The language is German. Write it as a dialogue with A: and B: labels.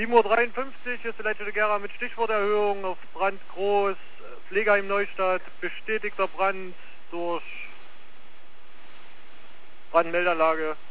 A: 7:53 Uhr, hier ist der Leitstelle Gera mit Stichworterhöhung auf Brand groß, Pflegeheim Neustadt, bestätigter Brand durch Brandmeldeanlage.